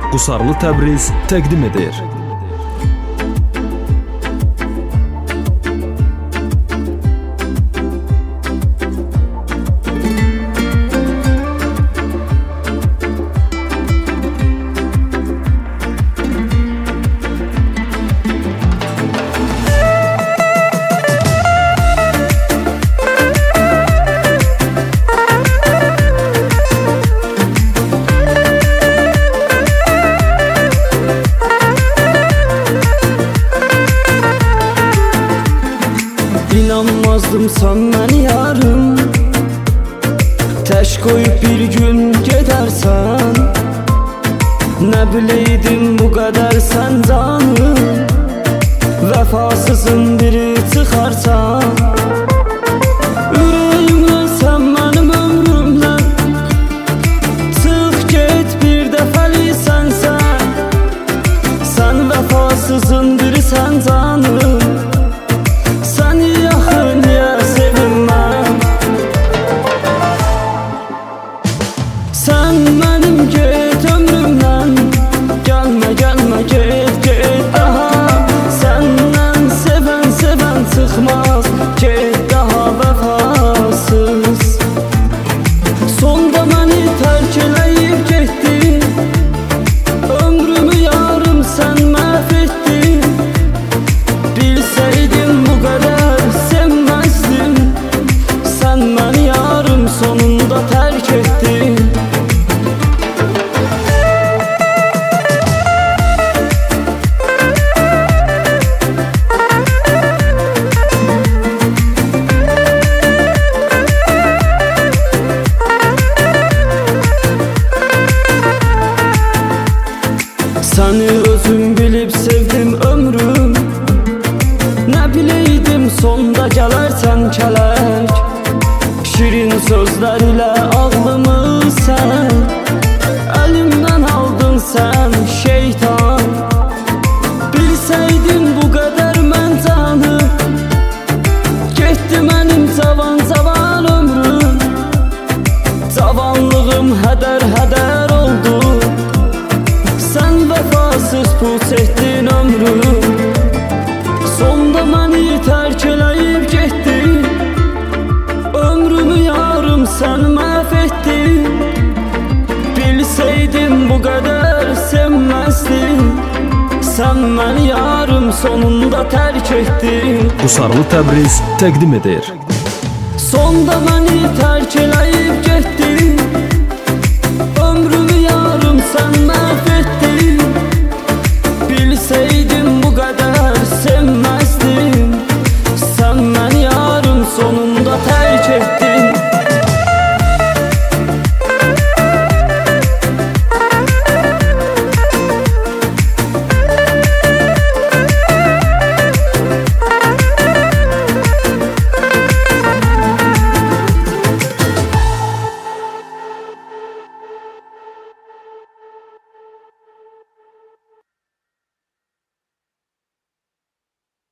Qusarlı Təbriz təqdim edir. İnanmazdım sen yarım, təş koyup bir gün gedərsən. Nə bileydim bu qədər sən canım, vəfasızın biri çıxarsan. Ürəyimlə sən mənim ömrümlə, çıx get bir dəfəli sənsən. Sən vəfasızın biri sən canım, sen mənim get ömrümdən. Gəlmə, gəlmə, get, get daha. Səndən sevən çıxmaz, get daha vəfasız. Sonda məni tərk eləyib getdin, ömrümü yarım sən məhv etdin. Bilsəydin bu qədər sevməzdim, sən məni yarım sonunda tərk etdin. Səni özüm bilib sevdim ömrüm, nə bileydim sonda gələrsən kələk. Şirin sözlər ilə ağlımı sən əlimdən aldın sən şeytan. Bilsəydin bu qədər mən canı, getdi mənim cavan ömrüm. Cavanlığım hədər oldu, sən vəfasız puç etdin ömrüm. Sonda məni tərk eləyib getdin, ömrümü yarım sən məhv etdin. Bilsəydin bu qədər sevməzdin, sən məni yarım sonunda tərk etdin. Qusarlı Təbriz təqdim edir. Sonda məni tərk eləyib getdin,